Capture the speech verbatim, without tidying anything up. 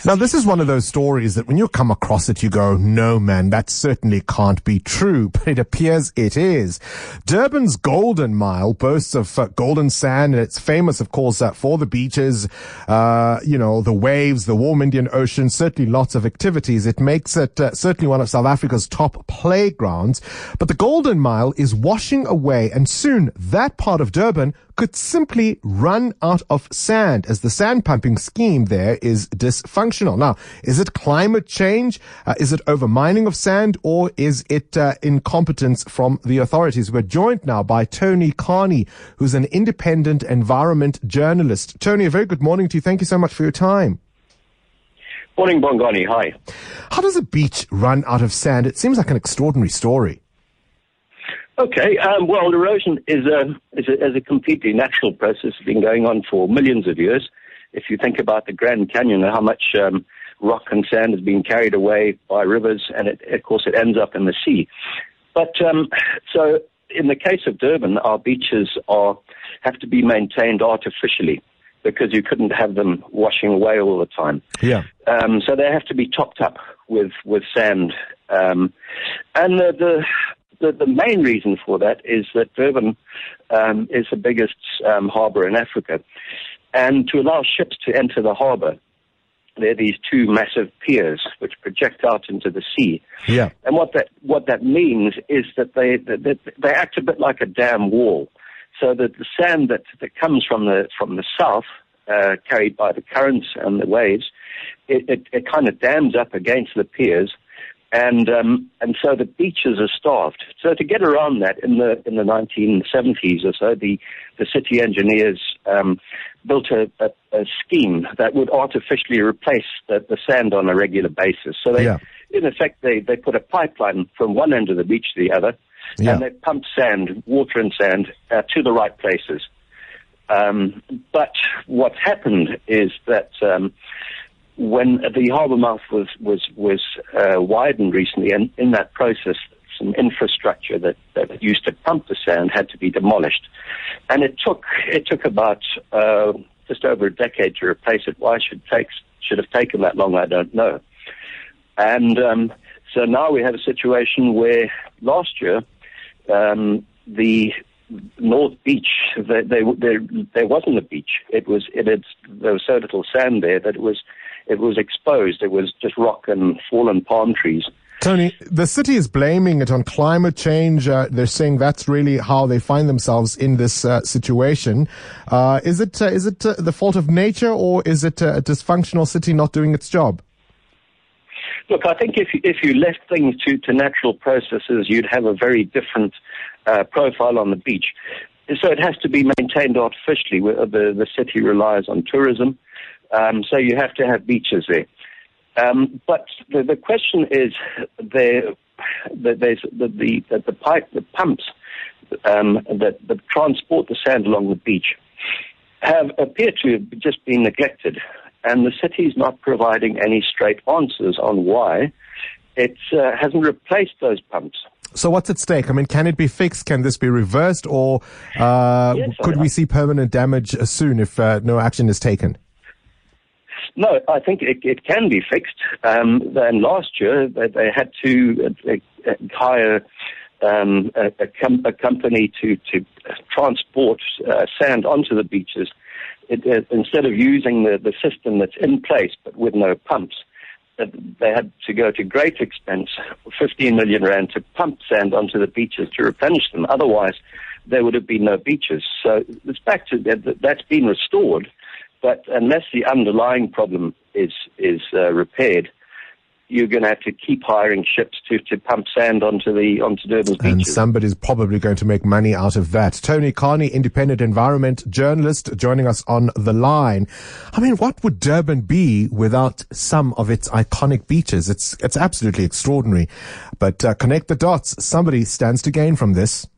Now, this is one of those stories that when you come across it, you go, no, man, that certainly can't be true. But it appears it is. Durban's Golden Mile boasts of uh, golden sand, and it's famous, of course, uh, for the beaches, uh, you know, the waves, the warm Indian Ocean, certainly lots of activities. It makes it uh, certainly one of South Africa's top playgrounds. But the Golden Mile is washing away, and soon that part of Durban could simply run out of sand as the sand pumping scheme there is dysfunctional. Now, is it climate change? Uh, is it overmining of sand, or is it uh, incompetence from the authorities? We're joined now by Tony Carney, who's an independent environment journalist. Tony, a very good morning to you. Thank you so much for your time. Morning, Bongani. Hi. How does a beach run out of sand? It seems like an extraordinary story. Okay, um, well, erosion is a, is, a, is a completely natural process. It's been going on for millions of years. If you think about the Grand Canyon and how much um, rock and sand has been carried away by rivers, and it, of course it ends up in the sea. But um, so in the case of Durban, our beaches are have to be maintained artificially because you couldn't have them washing away all the time. Yeah. Um, so they have to be topped up with, with sand. Um, and the... the The, the main reason for that is that Durban um, is the biggest um, harbour in Africa. And to allow ships to enter the harbour, there are these two massive piers which project out into the sea. Yeah. And what that what that means is that they, that they act a bit like a dam wall. So that the sand that, that comes from the from the south, uh, carried by the currents and the waves, it, it, it kind of dams up against the piers. And um, and so the beaches are starved. So to get around that, in the in the nineteen seventies or so, the, the city engineers um, built a, a, a scheme that would artificially replace the, the sand on a regular basis. So they, yeah. in effect, they, they put a pipeline from one end of the beach to the other, yeah. and they pumped sand, water and sand, uh, to the right places. Um, but what happened is that Um, when the harbour mouth was was was uh, widened recently, and in that process, some infrastructure that, that used to pump the sand had to be demolished, and it took it took about uh, just over a decade to replace it. Why it should take should have taken that long, I don't know. And um, so now we have a situation where last year um, the North Beach, there, there, there, there wasn't a beach. It was it had there was so little sand there that it was. It was exposed. It was just rock and fallen palm trees. Tony, the city is blaming it on climate change. Uh, they're saying that's really how they find themselves in this uh, situation. Uh, is it uh, is it uh, the fault of nature, or is it uh, a dysfunctional city not doing its job? Look, I think if you, if you left things to, to natural processes, you'd have a very different uh, profile on the beach. So it has to be maintained artificially. The, the city relies on tourism. Um, so you have to have beaches there. Um, but the, the question is, there, that there's the the, the, the pipe, the pumps um, that, that transport the sand along the beach have appear to have just been neglected, and the city is not providing any straight answers on why it uh, hasn't replaced those pumps. So what's at stake? I mean, can it be fixed? Can this be reversed, or uh, yes, could we see permanent damage soon if uh, no action is taken? No, I think it, it can be fixed. Um, and last year, they, they had to uh, uh, hire um, a, a, com- a company to, to transport uh, sand onto the beaches. It, uh, instead of using the, the system that's in place but with no pumps, uh, they had to go to great expense, fifteen million rand, to pump sand onto the beaches to replenish them. Otherwise, there would have been no beaches. So it's back to that. That's been restored. But unless the underlying problem is is uh, repaired, you're going to have to keep hiring ships to, to pump sand onto the onto Durban's beaches. And somebody's probably going to make money out of that. Tony Carney, independent environment journalist, joining us on the line. I mean, what would Durban be without some of its iconic beaches? It's it's absolutely extraordinary. But uh, connect the dots. Somebody stands to gain from this.